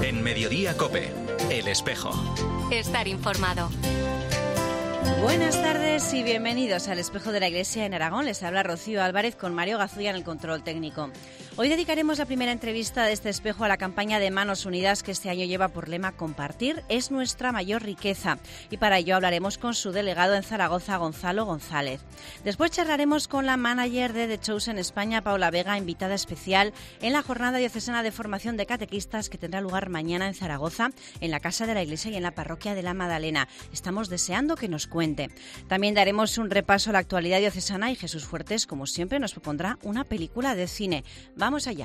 En Mediodía COPE, El Espejo. Estar informado. Buenas tardes y bienvenidos al Espejo de la Iglesia en Aragón. Les habla Rocío Álvarez con Mario Gazulla en el control técnico. Hoy dedicaremos la primera entrevista de este espejo a la campaña de Manos Unidas que este año lleva por lema Compartir es nuestra mayor riqueza. Y para ello hablaremos con su delegado en Zaragoza, Gonzalo González. Después charlaremos con la manager de The Chosen España, Paula Vega, invitada especial en la Jornada Diocesana de Formación de Catequistas que tendrá lugar mañana en Zaragoza, en la Casa de la Iglesia y en la Parroquia de la Magdalena. Estamos deseando que nos cuente. También daremos un repaso a la actualidad diocesana y Jesús Fuertes, como siempre, nos propondrá una película de cine. ¡Vamos allá!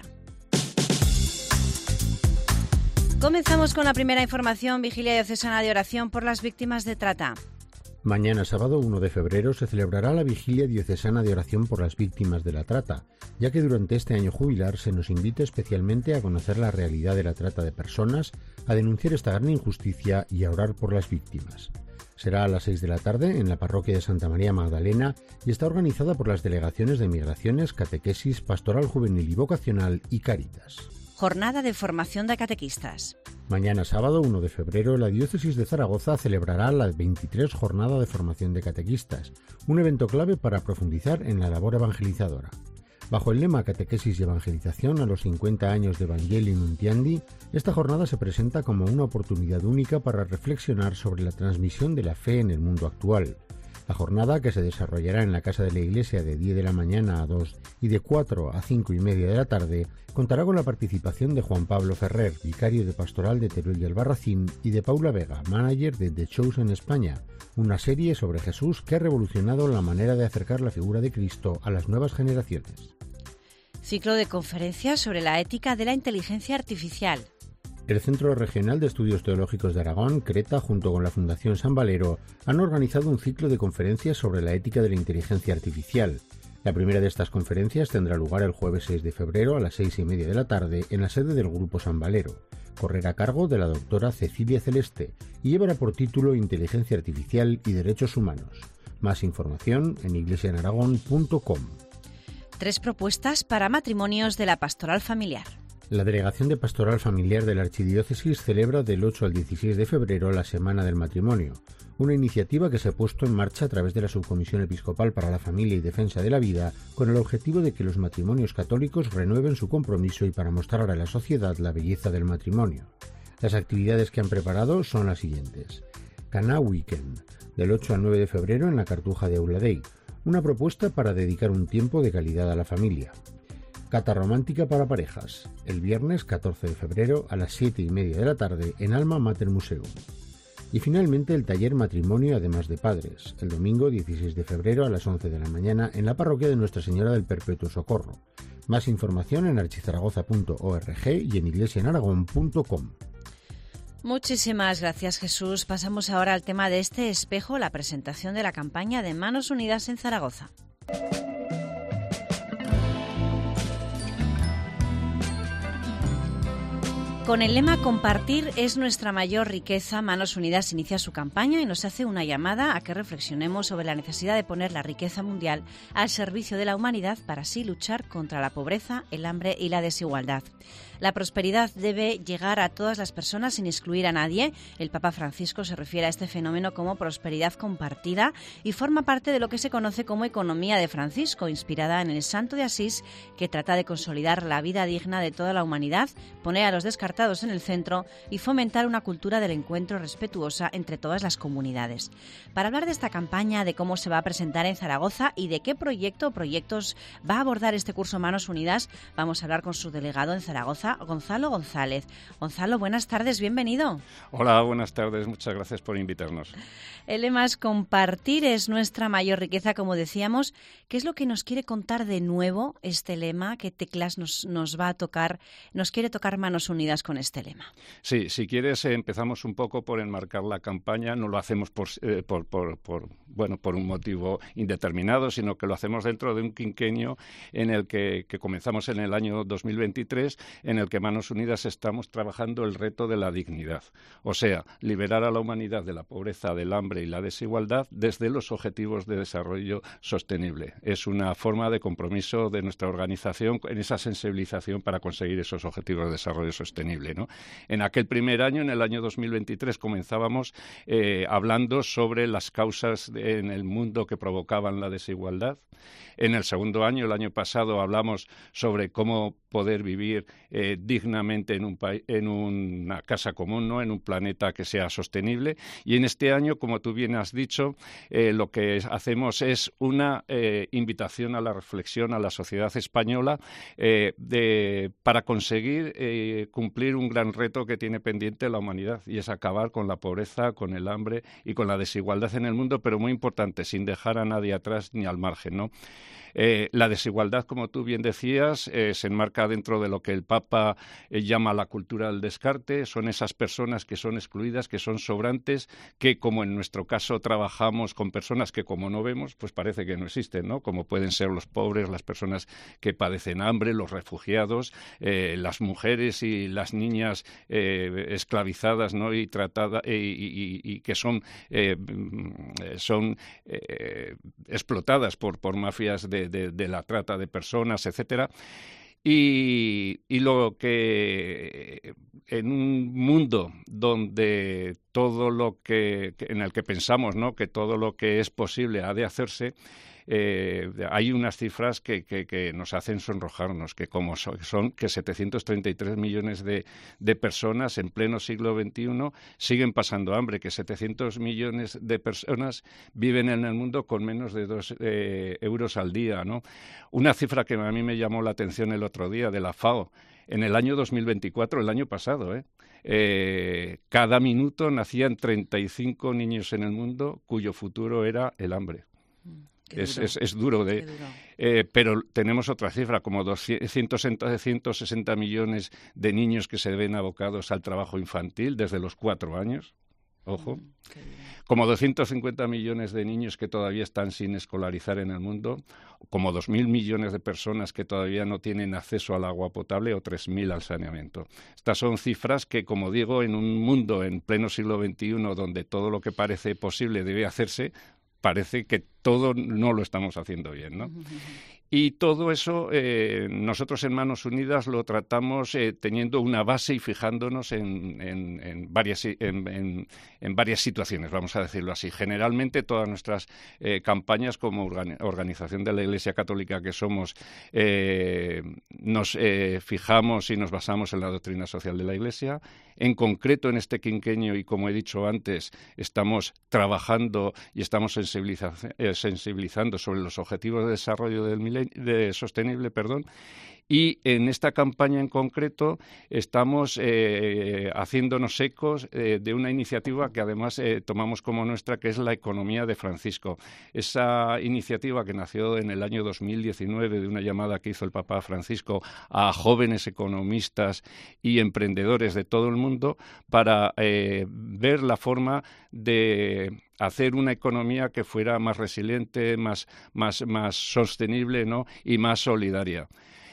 Comenzamos con la primera información. Vigilia diocesana de oración por las víctimas de trata. Mañana, sábado 1 de febrero, se celebrará la Vigilia Diocesana de Oración por las Víctimas de la Trata, ya que durante este año jubilar se nos invita especialmente a conocer la realidad de la trata de personas, a denunciar esta gran injusticia y a orar por las víctimas. Será a las 6 de la tarde en la parroquia de Santa María Magdalena y está organizada por las delegaciones de Migraciones, Catequesis, Pastoral Juvenil y Vocacional y Cáritas. Jornada de formación de catequistas. Mañana sábado 1 de febrero la Diócesis de Zaragoza celebrará la 23 Jornada de Formación de Catequistas, un evento clave para profundizar en la labor evangelizadora. Bajo el lema Catequesis y Evangelización a los 50 años de Evangelii Nuntiandi, esta jornada se presenta como una oportunidad única para reflexionar sobre la transmisión de la fe en el mundo actual. La jornada, que se desarrollará en la Casa de la Iglesia de 10 de la mañana a 2 y de 4 a 5 y media de la tarde, contará con la participación de Juan Pablo Ferrer, vicario de Pastoral de Teruel y Albarracín, y de Paula Vega, manager de The Chosen España, una serie sobre Jesús que ha revolucionado la manera de acercar la figura de Cristo a las nuevas generaciones. Ciclo de conferencias sobre la ética de la inteligencia artificial. El Centro Regional de Estudios Teológicos de Aragón, Creta, junto con la Fundación San Valero, han organizado un ciclo de conferencias sobre la ética de la inteligencia artificial. La primera de estas conferencias tendrá lugar el jueves 6 de febrero a las 6:30 de la tarde en la sede del Grupo San Valero. Correrá a cargo de la doctora Cecilia Celeste y llevará por título Inteligencia Artificial y Derechos Humanos. Más información en iglesiaenaragón.com. 3 propuestas para matrimonios de la Pastoral Familiar. La Delegación de Pastoral Familiar de la Archidiócesis celebra del 8 al 16 de febrero la Semana del Matrimonio, una iniciativa que se ha puesto en marcha a través de la Subcomisión Episcopal para la Familia y Defensa de la Vida, con el objetivo de que los matrimonios católicos renueven su compromiso y para mostrar a la sociedad la belleza del matrimonio. Las actividades que han preparado son las siguientes. Cana Weekend, del 8 al 9 de febrero en la Cartuja de Auladey, una propuesta para dedicar un tiempo de calidad a la familia. Cata romántica para parejas, el viernes 14 de febrero a las 7:30 de la tarde en Alma Mater Museum. Y finalmente el taller Matrimonio además de Padres, el domingo 16 de febrero a las 11 de la mañana en la parroquia de Nuestra Señora del Perpetuo Socorro. Más información en archizaragoza.org y en iglesiaenaragón.com. Muchísimas gracias, Jesús. Pasamos ahora al tema de este espejo, la presentación de la campaña de Manos Unidas en Zaragoza. Con el lema Compartir es nuestra mayor riqueza, Manos Unidas inicia su campaña y nos hace una llamada a que reflexionemos sobre la necesidad de poner la riqueza mundial al servicio de la humanidad para así luchar contra la pobreza, el hambre y la desigualdad. La prosperidad debe llegar a todas las personas sin excluir a nadie. El Papa Francisco se refiere a este fenómeno como prosperidad compartida y forma parte de lo que se conoce como economía de Francisco, inspirada en el Santo de Asís, que trata de consolidar la vida digna de toda la humanidad, poner a los descartados en el centro y fomentar una cultura del encuentro respetuosa entre todas las comunidades. Para hablar de esta campaña, de cómo se va a presentar en Zaragoza y de qué proyectos va a abordar este curso Manos Unidas, vamos a hablar con su delegado en Zaragoza, Gonzalo González. Gonzalo, buenas tardes, bienvenido. Hola, buenas tardes, muchas gracias por invitarnos. El lema es Compartir es nuestra mayor riqueza, como decíamos. ¿Qué es lo que nos quiere contar de nuevo este lema? ¿Qué teclas nos va a tocar? ¿Nos quiere tocar Manos Unidas con este lema? Sí, si quieres empezamos un poco por enmarcar la campaña. No lo hacemos por un motivo indeterminado, sino que lo hacemos dentro de un quinquenio en el que comenzamos en el año 2023, en el que Manos Unidas estamos trabajando el reto de la dignidad. O sea, liberar a la humanidad de la pobreza, del hambre y la desigualdad desde los objetivos de desarrollo sostenible. Es una forma de compromiso de nuestra organización en esa sensibilización para conseguir esos objetivos de desarrollo sostenible. sostenible, ¿no? En aquel primer año, en el año 2023, comenzábamos hablando sobre las causas en el mundo que provocaban la desigualdad. En el segundo año, el año pasado, hablamos sobre cómo poder vivir dignamente en una casa común, ¿no? En un planeta que sea sostenible. Y en este año, como tú bien has dicho, lo que hacemos es una invitación a la reflexión a la sociedad española para conseguir cumplir un gran reto que tiene pendiente la humanidad, y es acabar con la pobreza, con el hambre y con la desigualdad en el mundo, pero muy importante, sin dejar a nadie atrás ni al margen, ¿no? La desigualdad, como tú bien decías, se enmarca dentro de lo que el Papa llama la cultura del descarte. Son esas personas que son excluidas, que son sobrantes, que, como en nuestro caso trabajamos con personas que, como no vemos, pues parece que no existen, ¿no? Como pueden ser los pobres, las personas que padecen hambre, los refugiados, las mujeres y las niñas esclavizadas, ¿no? Y tratadas y que son explotadas por mafias de la trata de personas, etcétera. Y lo que en un mundo donde todo lo en el que pensamos, ¿no? Que todo lo que es posible ha de hacerse, hay unas cifras que nos hacen sonrojarnos, que como son que 733 millones de personas en pleno siglo XXI siguen pasando hambre, que 700 millones de personas viven en el mundo con menos de 2 euros al día, ¿no? Una cifra que a mí me llamó la atención el otro día, de la FAO. En el año 2024, el año pasado, cada minuto nacían 35 niños en el mundo cuyo futuro era el hambre. Es duro, pero tenemos otra cifra, como 160 millones de niños que se ven abocados al trabajo infantil desde los 4 años. Ojo. Como 250 millones de niños que todavía están sin escolarizar en el mundo, como 2.000 millones de personas que todavía no tienen acceso al agua potable o 3.000 al saneamiento. Estas son cifras que, como digo, en un mundo en pleno siglo XXI donde todo lo que parece posible debe hacerse, parece que todo no lo estamos haciendo bien, ¿no? Y todo eso nosotros en Manos Unidas lo tratamos teniendo una base y fijándonos en varias situaciones, vamos a decirlo así. Generalmente todas nuestras campañas como organización de la Iglesia Católica que somos, nos fijamos y nos basamos en la doctrina social de la Iglesia. En concreto, en este quinquenio, y como he dicho antes, estamos trabajando y estamos sensibilizando sobre los objetivos de desarrollo sostenible, y en esta campaña en concreto estamos haciéndonos ecos de una iniciativa que además tomamos como nuestra, que es la economía de Francisco. Esa iniciativa que nació en el año 2019 de una llamada que hizo el Papa Francisco a jóvenes economistas y emprendedores de todo el mundo para ver la forma de hacer una economía que fuera más resiliente, más sostenible, ¿no? Y más solidaria.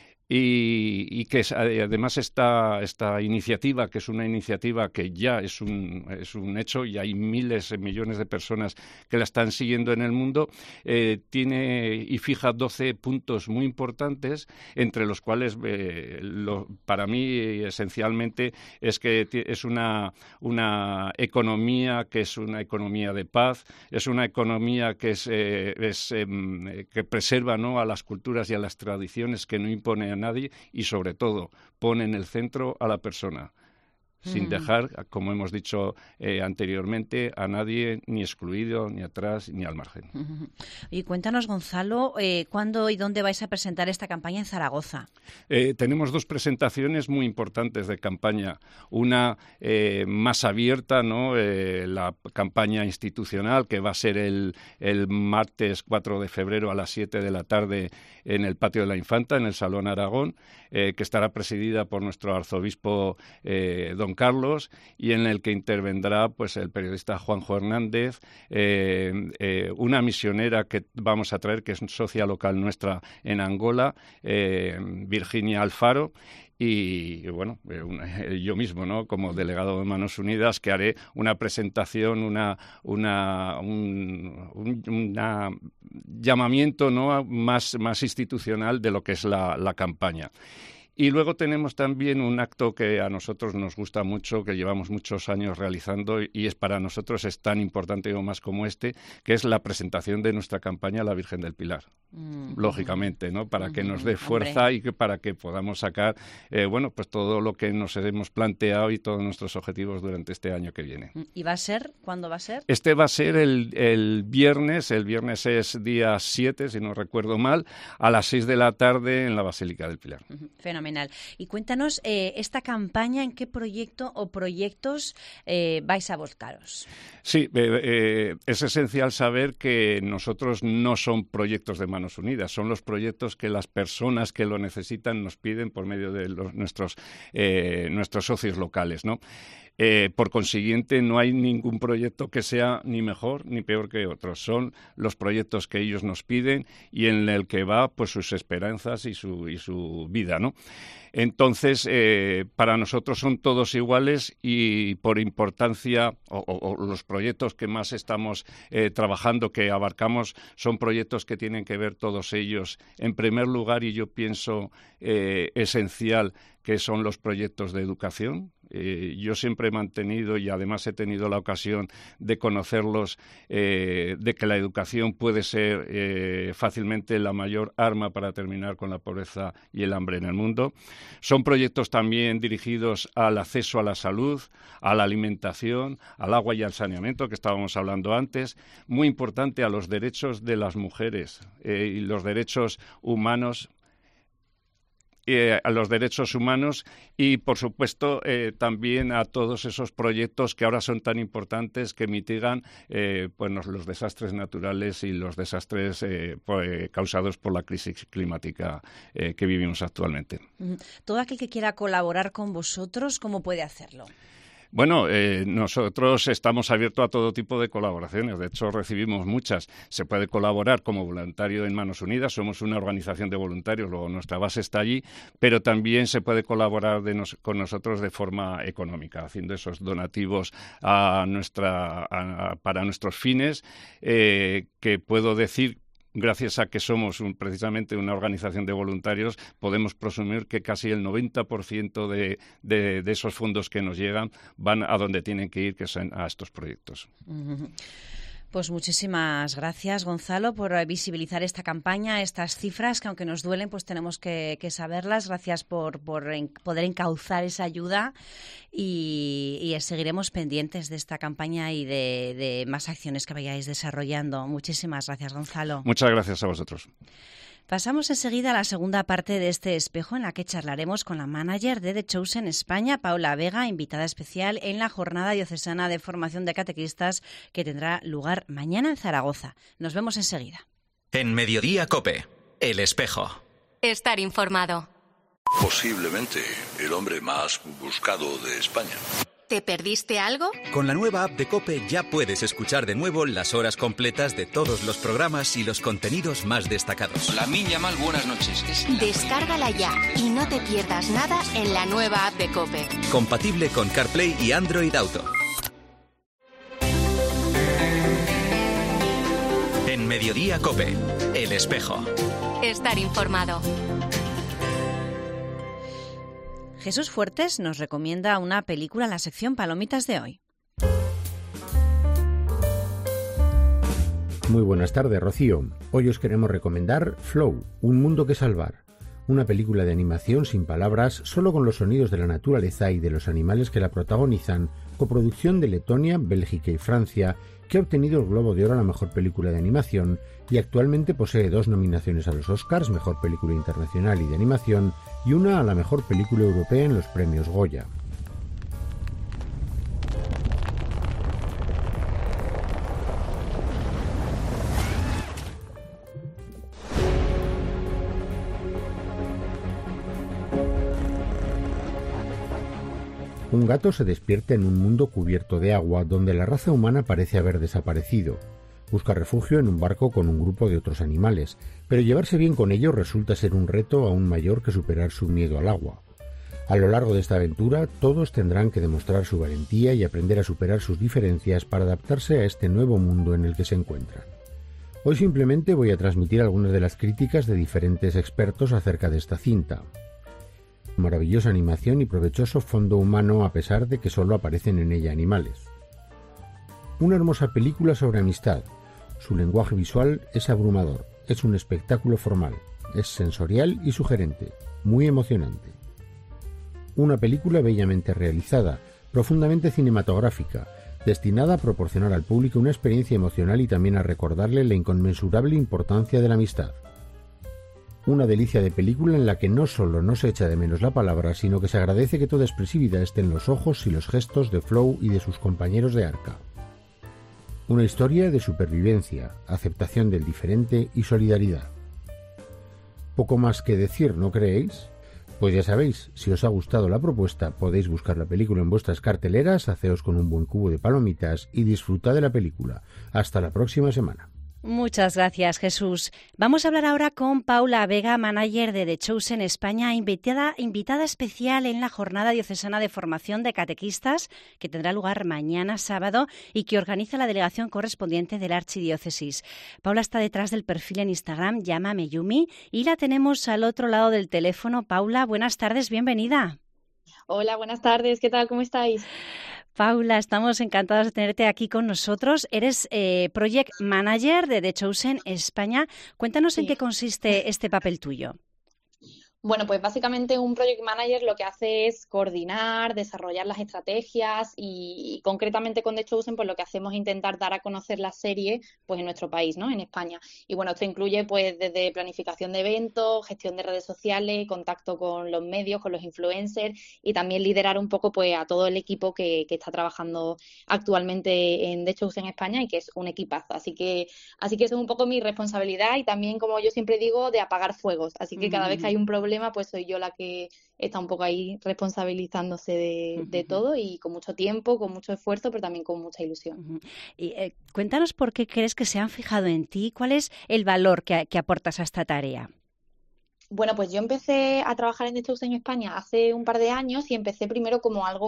Y que además esta iniciativa, que es una iniciativa que ya es un hecho y hay miles, millones de personas que la están siguiendo en el mundo, tiene y fija 12 puntos muy importantes, entre los cuales para mí esencialmente es que es una economía que es una economía de paz, es una economía que que preserva, ¿no?, a las culturas y a las tradiciones, que no impone a nadie y, sobre todo, pone en el centro a la persona, sin dejar, como hemos dicho anteriormente, a nadie ni excluido, ni atrás, ni al margen. Y cuéntanos, Gonzalo, ¿cuándo y dónde vais a presentar esta campaña en Zaragoza? Tenemos 2 presentaciones muy importantes de campaña. Una más abierta, ¿no? La campaña institucional, que va a ser el martes 4 de febrero a las 7 de la tarde en el Patio de la Infanta, en el Salón Aragón, que estará presidida por nuestro arzobispo don Carlos, y en el que intervendrá pues el periodista Juanjo Hernández, una misionera que vamos a traer, que es socia local nuestra en Angola, Virginia Alfaro, y bueno, yo mismo, ¿no?, como delegado de Manos Unidas, que haré una presentación, un llamamiento, ¿no?, más institucional de lo que es la campaña. Y luego tenemos también un acto que a nosotros nos gusta mucho, que llevamos muchos años realizando y es para nosotros es tan importante o más como este, que es la presentación de nuestra campaña La Virgen del Pilar. Lógicamente, ¿no? Para que nos dé fuerza y que para que podamos sacar, pues todo lo que nos hemos planteado y todos nuestros objetivos durante este año que viene. ¿Y va a ser? ¿Cuándo va a ser? Este va a ser el viernes es día 7, si no recuerdo mal, a las 6 de la tarde en la Basílica del Pilar. Fenomenal. Y cuéntanos, esta campaña, ¿en qué proyecto o proyectos vais a volcaros? Sí, es esencial saber que nosotros no son proyectos de Manos Unidas, son los proyectos que las personas que lo necesitan nos piden por medio de nuestros socios locales, ¿no? Por consiguiente, no hay ningún proyecto que sea ni mejor ni peor que otros. Son los proyectos que ellos nos piden y en el que va pues sus esperanzas y su vida, ¿no? Entonces, para nosotros son todos iguales y por importancia, o los proyectos que más estamos trabajando, que abarcamos, son proyectos que tienen que ver todos ellos, en primer lugar, y yo pienso esencial, que son los proyectos de educación. Yo siempre he mantenido y además he tenido la ocasión de conocerlos, de que la educación puede ser fácilmente la mayor arma para terminar con la pobreza y el hambre en el mundo. Son proyectos también dirigidos al acceso a la salud, a la alimentación, al agua y al saneamiento, que estábamos hablando antes. Muy importante, a los derechos de las mujeres y los derechos humanos. A los derechos humanos y, por supuesto, también a todos esos proyectos que ahora son tan importantes que mitigan los desastres naturales y los desastres causados por la crisis climática que vivimos actualmente. Todo aquel que quiera colaborar con vosotros, ¿cómo puede hacerlo? Bueno, nosotros estamos abiertos a todo tipo de colaboraciones. De hecho, recibimos muchas. Se puede colaborar como voluntario en Manos Unidas. Somos una organización de voluntarios, luego nuestra base está allí, pero también se puede colaborar con nosotros de forma económica, haciendo esos donativos para nuestros fines, que puedo decir, gracias a que somos precisamente una organización de voluntarios, podemos presumir que casi el 90% de esos fondos que nos llegan van a donde tienen que ir, que son a estos proyectos. Pues muchísimas gracias, Gonzalo, por visibilizar esta campaña, estas cifras que aunque nos duelen, pues tenemos que saberlas. Gracias por poder encauzar esa ayuda y seguiremos pendientes de esta campaña y de más acciones que vayáis desarrollando. Muchísimas gracias, Gonzalo. Muchas gracias a vosotros. Pasamos enseguida a la segunda parte de este espejo, en la que charlaremos con la manager de The Chosen España, Paula Vega, invitada especial en la Jornada Diocesana de Formación de Catequistas que tendrá lugar mañana en Zaragoza. Nos vemos enseguida. En Mediodía COPE, El Espejo. Estar informado. Posiblemente el hombre más buscado de España. ¿Te perdiste algo? Con la nueva app de COPE ya puedes escuchar de nuevo las horas completas de todos los programas y los contenidos más destacados. La Minya Mal, buenas noches. Descárgala ya y no te pierdas nada en la nueva app de COPE. Compatible con CarPlay y Android Auto. En Mediodía COPE, El Espejo. Estar informado. Jesús Fuertes nos recomienda una película en la sección Palomitas de hoy. Muy buenas tardes, Rocío. Hoy os queremos recomendar Flow, un mundo que salvar. Una película de animación sin palabras, solo con los sonidos de la naturaleza y de los animales que la protagonizan, coproducción de Letonia, Bélgica y Francia, que ha obtenido el Globo de Oro a la mejor película de animación y actualmente posee 2 nominaciones a los Oscars, mejor película internacional y de animación, y una a la mejor película europea en los premios Goya. Un gato se despierta en un mundo cubierto de agua donde la raza humana parece haber desaparecido. Busca refugio en un barco con un grupo de otros animales, pero llevarse bien con ellos resulta ser un reto aún mayor que superar su miedo al agua. A lo largo de esta aventura, todos tendrán que demostrar su valentía y aprender a superar sus diferencias para adaptarse a este nuevo mundo en el que se encuentran. Hoy simplemente voy a transmitir algunas de las críticas de diferentes expertos acerca de esta cinta. maravillosa animación y provechoso fondo humano a pesar de que solo aparecen en ella animales. Una hermosa película sobre amistad. Su lenguaje visual es abrumador, es un espectáculo formal, es sensorial y sugerente, muy emocionante. Una película bellamente realizada, profundamente cinematográfica, destinada a proporcionar al público una experiencia emocional y también a recordarle la inconmensurable importancia de la amistad. Una delicia de película en la que no solo no se echa de menos la palabra, sino que se agradece que toda expresividad esté en los ojos y los gestos de Flow y de sus compañeros de arca. Una historia de supervivencia, aceptación del diferente y solidaridad. Poco más que decir, ¿no creéis? Pues ya sabéis, si os ha gustado la propuesta, podéis buscar la película en vuestras carteleras, haceos con un buen cubo de palomitas y disfrutad de la película. Hasta la próxima semana. Muchas gracias, Jesús. Vamos a hablar ahora con Paula Vega, manager de The Chosen España, invitada especial en la Jornada Diocesana de Formación de Catequistas, que tendrá lugar mañana sábado y que organiza la delegación correspondiente de la Archidiócesis. Paula está detrás del perfil en Instagram Llámame Yumi y la tenemos al otro lado del teléfono. Paula, buenas tardes, bienvenida. Hola, buenas tardes, ¿qué tal? ¿Cómo estáis? Paula, estamos encantados de tenerte aquí con nosotros. Eres Project Manager de The Chosen España. Cuéntanos en qué consiste este papel tuyo. Bueno, pues básicamente un Project Manager lo que hace es coordinar, desarrollar las estrategias y concretamente con The Chosen pues lo que hacemos es intentar dar a conocer la serie pues en nuestro país, ¿no? En España. Y bueno, esto incluye pues desde planificación de eventos, gestión de redes sociales, contacto con los medios, con los influencers y también liderar un poco pues a todo el equipo que está trabajando actualmente en The Chosen España y que es un equipazo. Así que eso es un poco mi responsabilidad y también, como yo siempre digo, de apagar fuegos. Así que cada vez que hay un problema pues soy yo la que está un poco ahí responsabilizándose de todo y con mucho tiempo, con mucho esfuerzo, pero también con mucha ilusión. Y, cuéntanos por qué crees que se han fijado en ti, cuál es el valor que aportas a esta tarea. Bueno, pues yo empecé a trabajar en The Chosen España hace un par de años y empecé primero como algo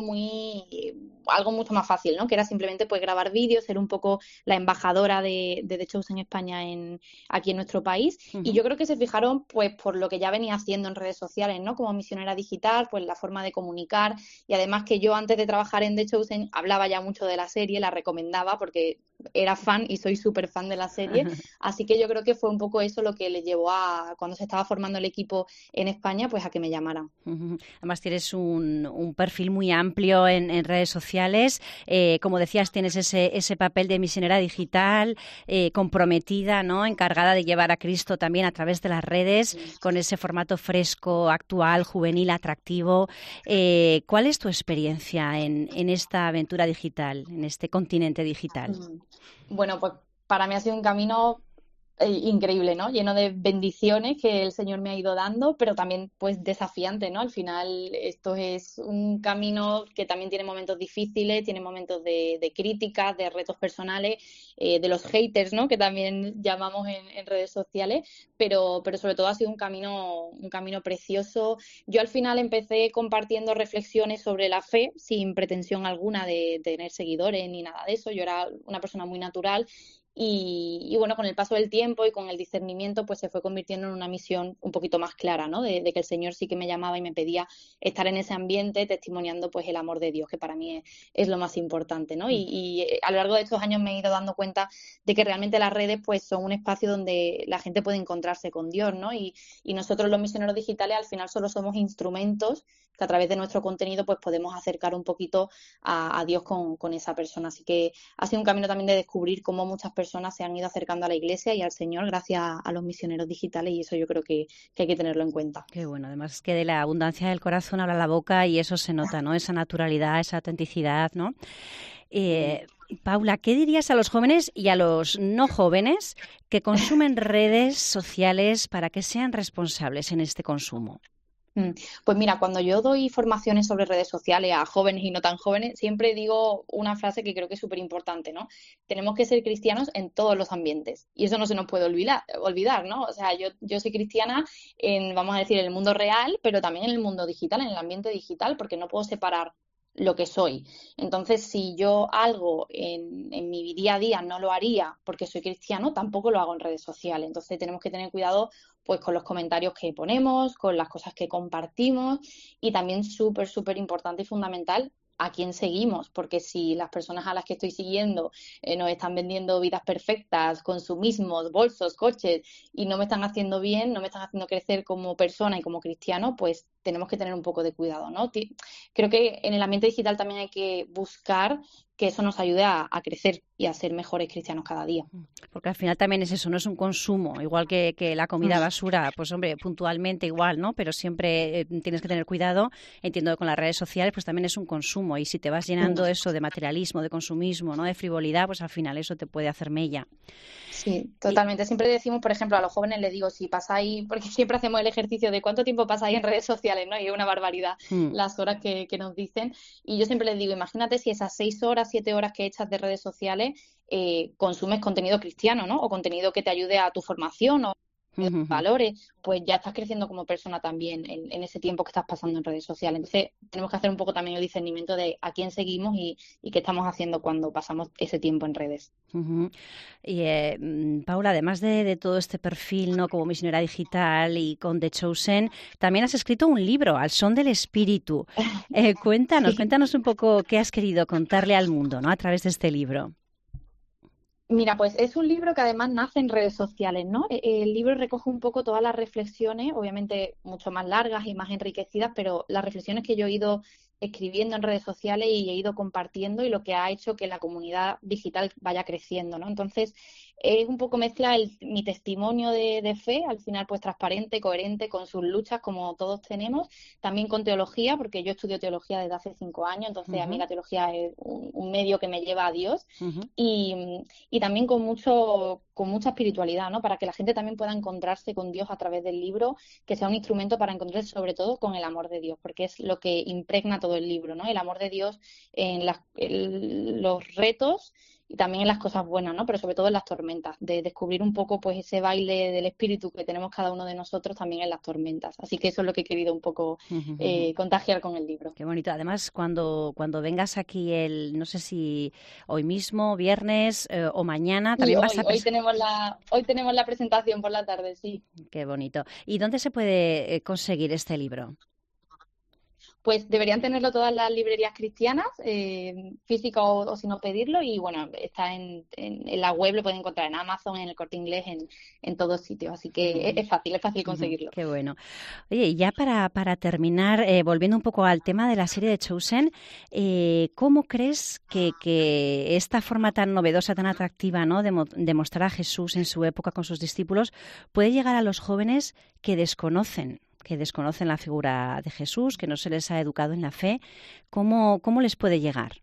mucho más fácil, ¿no? Que era simplemente pues grabar vídeos, ser un poco la embajadora de The Chosen España aquí en nuestro país. Y yo creo que se fijaron pues por lo que ya venía haciendo en redes sociales, ¿no? Como misionera digital, pues la forma de comunicar y además que yo antes de trabajar en The Chosen hablaba ya mucho de la serie, la recomendaba porque era fan y soy súper fan de la serie, así que yo creo que fue un poco eso lo que les llevó a, cuando se estaba formando el equipo en España, pues a que me llamaran. Además tienes un perfil muy amplio en redes sociales, como decías, tienes ese papel de misionera digital, comprometida, ¿no? Encargada de llevar a Cristo también a través de las redes, con ese formato fresco, actual, juvenil, atractivo. ¿Cuál es tu experiencia en esta aventura digital, en este continente digital? Bueno, pues para mí ha sido un camino increíble, ¿no? Lleno de bendiciones que el Señor me ha ido dando, pero también pues desafiante, ¿no? Al final esto es un camino que también tiene momentos difíciles, tiene momentos de críticas, de retos personales, de los haters, ¿no? Que también llamamos en redes sociales, pero sobre todo ha sido un camino precioso. Yo al final empecé compartiendo reflexiones sobre la fe sin pretensión alguna de tener seguidores ni nada de eso. Yo era una persona muy natural. Y bueno, con el paso del tiempo y con el discernimiento, pues se fue convirtiendo en una misión un poquito más clara, ¿no? De que el Señor sí que me llamaba y me pedía estar en ese ambiente testimoniando pues el amor de Dios, que para mí es lo más importante, ¿no? Y a lo largo de estos años me he ido dando cuenta de que realmente las redes pues son un espacio donde la gente puede encontrarse con Dios, ¿no? Y nosotros los misioneros digitales al final solo somos instrumentos que a través de nuestro contenido pues podemos acercar un poquito a Dios con esa persona. Así que ha sido un camino también de descubrir cómo muchas personas se han ido acercando a la Iglesia y al Señor gracias a los misioneros digitales y eso yo creo que hay que tenerlo en cuenta. Qué bueno, además es que de la abundancia del corazón habla la boca y eso se nota, ¿no? Esa naturalidad, esa autenticidad, ¿no? Paula, ¿qué dirías a los jóvenes y a los no jóvenes que consumen redes sociales para que sean responsables en este consumo? Pues mira, cuando yo doy formaciones sobre redes sociales a jóvenes y no tan jóvenes, siempre digo una frase que creo que es súper importante, ¿no? Tenemos que ser cristianos en todos los ambientes y eso no se nos puede olvidar, ¿no? O sea, yo soy cristiana vamos a decir, en el mundo real, pero también en el mundo digital, en el ambiente digital, porque no puedo separar lo que soy. Entonces, si yo algo en mi día a día no lo haría porque soy cristiano, tampoco lo hago en redes sociales. Entonces, tenemos que tener cuidado pues con los comentarios que ponemos, con las cosas que compartimos y también súper, súper importante y fundamental a quién seguimos, porque si las personas a las que estoy siguiendo nos están vendiendo vidas perfectas, consumismos, bolsos, coches y no me están haciendo bien, no me están haciendo crecer como persona y como cristiano, pues tenemos que tener un poco de cuidado, ¿no? Creo que en el ambiente digital también hay que buscar que eso nos ayude a crecer y a ser mejores cristianos cada día. Porque al final también es eso, no es un consumo, igual que la comida basura, pues hombre, puntualmente igual, ¿no? Pero siempre tienes que tener cuidado, entiendo que con las redes sociales pues también es un consumo y si te vas llenando eso de materialismo, de consumismo, ¿no? De frivolidad, pues al final eso te puede hacer mella. Sí, totalmente. Siempre decimos, por ejemplo, a los jóvenes les digo, si pasáis, porque siempre hacemos el ejercicio de cuánto tiempo pasáis en redes sociales, ¿no? Y es una barbaridad las horas que nos dicen. Y yo siempre les digo, imagínate si esas 6 horas, 7 horas que echas de redes sociales consumes contenido cristiano, ¿no? O contenido que te ayude a tu formación o valores, pues ya estás creciendo como persona también en ese tiempo que estás pasando en redes sociales. Entonces, tenemos que hacer un poco también el discernimiento de a quién seguimos y qué estamos haciendo cuando pasamos ese tiempo en redes. Y Paula, además de todo este perfil, ¿no? Como misionera digital y con The Chosen, también has escrito un libro, Al son del espíritu. Cuéntanos un poco qué has querido contarle al mundo, ¿no? A través de este libro. Mira, pues es un libro que además nace en redes sociales, ¿no? El libro recoge un poco todas las reflexiones, obviamente mucho más largas y más enriquecidas, pero las reflexiones que yo he ido escribiendo en redes sociales y he ido compartiendo y lo que ha hecho que la comunidad digital vaya creciendo, ¿no? Entonces, es un poco mezcla mi testimonio de fe, al final pues transparente, coherente, con sus luchas como todos tenemos, también con teología, porque yo estudio teología desde hace 5 años, entonces a mí la teología es un medio que me lleva a Dios y también con mucha espiritualidad, ¿no? Para que la gente también pueda encontrarse con Dios a través del libro, que sea un instrumento para encontrarse sobre todo con el amor de Dios, porque es lo que impregna todo el libro, ¿no? El amor de Dios en los retos y también en las cosas buenas, ¿no? Pero sobre todo en las tormentas, de descubrir un poco pues ese baile del espíritu que tenemos cada uno de nosotros también en las tormentas. Así que eso es lo que he querido un poco contagiar con el libro. Qué bonito. Además, cuando vengas aquí no sé si hoy mismo, viernes o mañana, también vas a hoy tenemos la presentación por la tarde, sí. Qué bonito. ¿Y dónde se puede conseguir este libro? Pues deberían tenerlo todas las librerías cristianas, física o si no pedirlo, y bueno, está en la web, lo pueden encontrar en Amazon, en el Corte Inglés, en todos sitios, así que es fácil conseguirlo. Qué bueno. Oye, y ya para terminar, volviendo un poco al tema de la serie de Chosen, ¿cómo crees que esta forma tan novedosa, tan atractiva, ¿no? de mostrar a Jesús en su época con sus discípulos puede llegar a los jóvenes que desconocen la figura de Jesús, que no se les ha educado en la fe? ¿Cómo les puede llegar?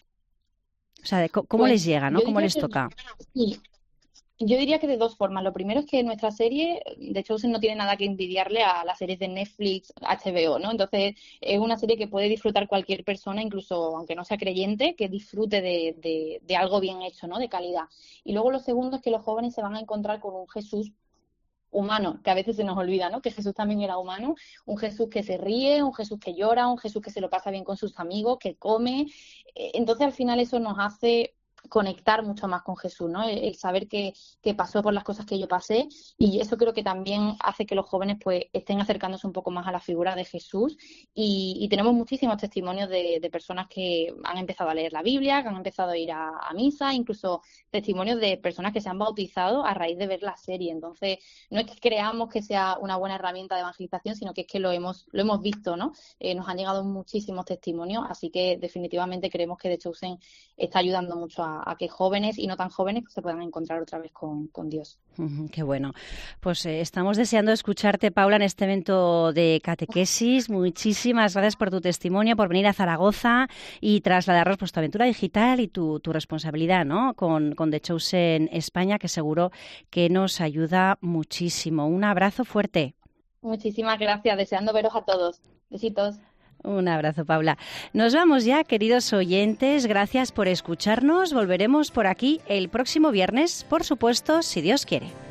O sea, ¿cómo les llega, ¿no? ¿Cómo les toca? Sí. Yo diría que de 2 formas. Lo primero es que nuestra serie, de Chosen, no tiene nada que envidiarle a las series de Netflix, HBO, ¿no? Entonces, es una serie que puede disfrutar cualquier persona, incluso aunque no sea creyente, que disfrute de algo bien hecho, ¿no? De calidad. Y luego lo segundo es que los jóvenes se van a encontrar con un Jesús humano, que a veces se nos olvida, ¿no? Que Jesús también era humano, un Jesús que se ríe, un Jesús que llora, un Jesús que se lo pasa bien con sus amigos, que come. Entonces, al final eso nos hace conectar mucho más con Jesús, ¿no? El saber que pasó por las cosas que yo pasé, y eso creo que también hace que los jóvenes pues estén acercándose un poco más a la figura de Jesús y tenemos muchísimos testimonios de personas que han empezado a leer la Biblia, que han empezado a ir a misa, incluso testimonios de personas que se han bautizado a raíz de ver la serie. Entonces, no es que creamos que sea una buena herramienta de evangelización, sino que es que lo hemos visto, ¿no? Nos han llegado muchísimos testimonios, así que definitivamente creemos que The Chosen está ayudando mucho a que jóvenes y no tan jóvenes se puedan encontrar otra vez con Dios. Qué bueno. Pues estamos deseando escucharte, Paula, en este evento de catequesis. Muchísimas gracias por tu testimonio, por venir a Zaragoza y trasladarnos pues, tu aventura digital y tu responsabilidad, ¿no? con The Chosen España, que seguro que nos ayuda muchísimo. Un abrazo fuerte. Muchísimas gracias. Deseando veros a todos. Besitos. Un abrazo, Paula. Nos vamos ya, queridos oyentes. Gracias por escucharnos. Volveremos por aquí el próximo viernes, por supuesto, si Dios quiere.